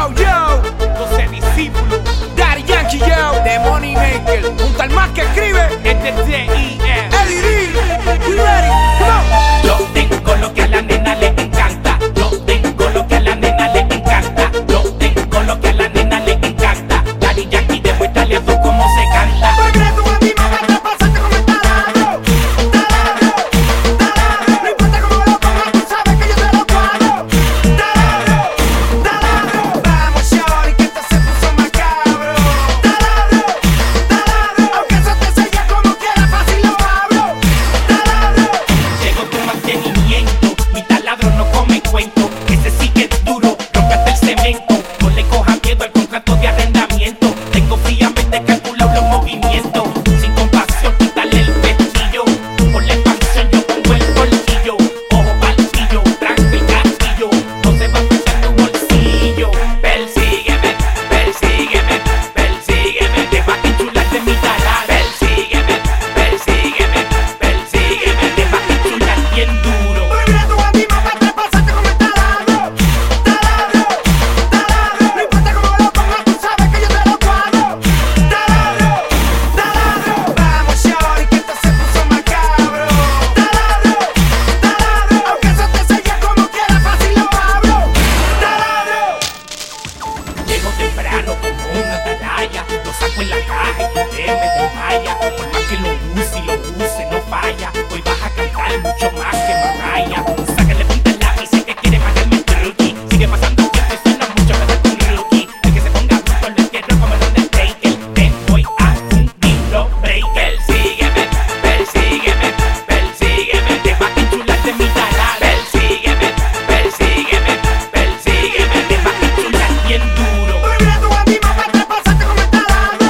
Yo, 12 discípulos. Daddy Yankee, yo. The Money Maker. Junto al más que escribe. D.I.E. Eddie D. You ready? Come on. Yo tengo lo que a la nena le encanta. Yo tengo lo que a la nena le encanta. Yo tengo lo que a la nena le encanta. Daddy Yankee, demuéstrale a tú cómo se canta. Porque tú a mí me vas a pasarte como el taladro. Taladro. No importa cómo lo pongas, tú sabes que yo te lo cuadro. Taladro. Vamos, shorty, que esto se puso macabro. Taladro. Aunque eso te sella como quiera, fácil lo abro. Taladro. Llegó tu mantenimiento. Mi taladro no come cuento. Ese sí que es duro. Rómpate el cemento. No le coja miedo al contrato de arrendamiento. Tengo fríamente calculado los movimientos. Sin compasión, quítale el pestillo. Con la expansión yo pongo el bolsillo. Ojo palpillo, tranca el castillo. No se va a pisar tu bolsillo. Persígueme, persígueme, persígueme. Te vas a enchular de mi taladro. Persígueme, persígueme, persígueme. Te vas a enchular bien duro. Porque tú a mí me vas a pasarte como el taladro. No importa cómo lo pongas, tú sabes que yo te lo cuadro. Taladro. Vamos, shorty, que esto se puso macabro. Taladro. Aunque eso te sella como quiera, fácil lo abro. Taladro. Llego temprano como una atalaya. Lo saco en la caja y tu me desmaya. Por más que lo use, no falla. Hoy vas a cantar mucho más que Mariah. Sácale punta al lápiz, sé que quiere matarme el truqui. Sigue pasando tiempo y suena mucho mejor que un rookie. El que se ponga bruto lo entierro como el Undertaker. Te voy a fundirlo, breaker. Persígueme, persígueme, persígueme. Te vas a enchular de mi taladro. Persígueme, persígueme, persígueme. Te vas a enchular bien duro. Porque tú a mí me vas a pasarte como el taladro.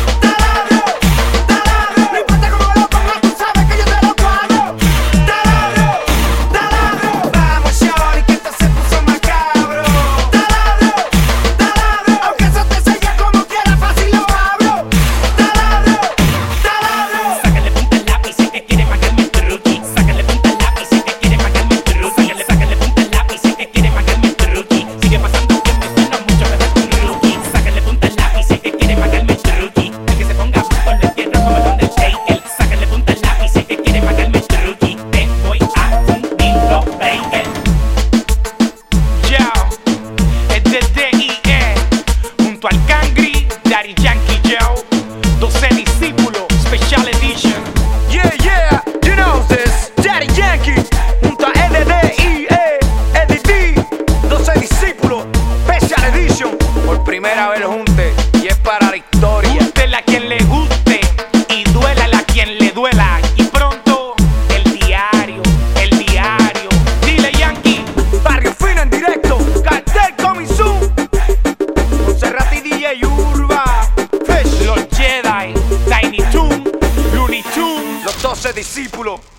No importa cómo lo pongas, tú sabes que yo te lo cuadro. Taladro. Vamos, shorty, que esto se puso macabro. Taladro. Aunque eso te sella como quiera, fácil lo abro. Taladro. Sácale punta al lápiz, sé que quiere matarme el truqui. Sácale punta al lápiz, sé que quiere matarme el truqui. Sácale punta al lápiz, sé que quiere matarme el truqui. Sigue pasando tiempo y suena mucho mejor que un rookie. Sácale punta al lápiz, sé que quiere matarme el truqui. El que se ponga bruto lo entierro como el Undertaker. Sácale punta al lápiz, sé que quiere matarme el truqui. Te voy a fundirlo, breaker. Yo, es de D.I.E. Junto al Cangri, Daddy Yankee, yo. 12 discípulos, Special Edition. Yeah, you know this. Daddy Yankee, junto a D.I.E. Eddie D. 12 discípulos, Special Edition. Por primera vez junte y es para la historia. Gústele a quien le guste y duélale a quien le duela. Y pronto, el diario. Dile Yankee, Barrio Fino en directo, Cartel coming soon. Monserrat y DJ Urba, Fish, los Jedi, Tiny Toon, Looney Tunes, los 12 discípulos.